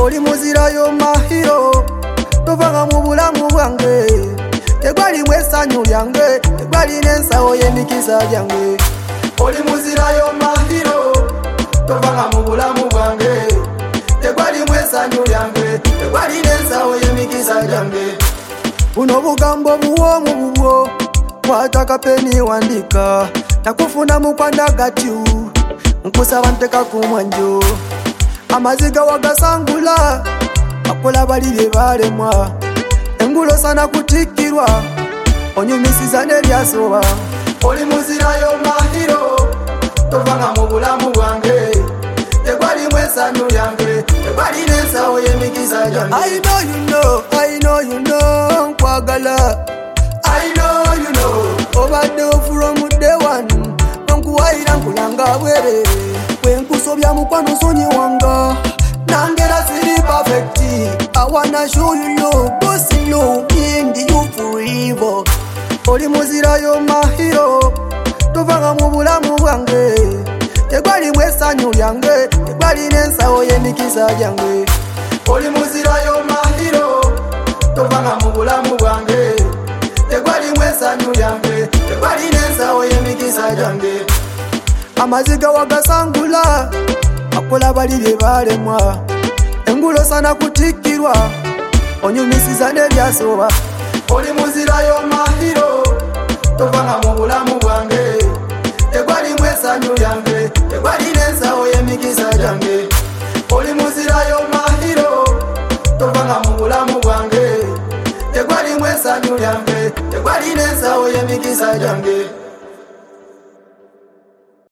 oli muzira yo mahiro tovanga mu bulamu bwange tegwali mwesanyu lyange tegwali nensawo y'emikisa gyange oli muzira yo mahiro tovanga mu bulamu bwange tegwali mwesanyu lyange tegwali nensawo y'emikisa gyange buno bugambo buwomu bubwo mwataka peni wandika nakufuna mukwanda gatyu nkusaba nteka ku mwanjo amaziga wagasangula akola bali bye balemwa engulo sana kutikirwa onyumisiza n'ebyasoba oli muzira yo mahiro tovanga mu bulamu bwange tegwali mwesanyu lyange tegwali nensawo y'emikisa gyange I know you know nkwagala I know you know obadde from day one nkuwaira nkulanga bwere wenkusobya mukwano sonyi wanga nangera siri perfect I wanna show you love boss love in you forever oli muzira yo mahiro tovanga mu bulamu bwange tegwali mwesanyu lyange tegwali nensawo y'emikisa gyange oli muzira yo mahiro tovanga mu bulamu bwange tegwali mwesanyu lyange tegwali nensawo y'emikisa gyange amaziga wagasangula akola bali bye balemwa engulo sana kutikirwa onyumisiza n'ebyasoba oli muzira yo mahiro tovanga mu bulamu bwange tegwali mwesanyu lyange tegwali nensawo y'emikisa gyange oli muzira yo mahiro tovanga mu bulamu bwange tegwali mwesanyu lyange tegwali nensawo y'emikisa gyange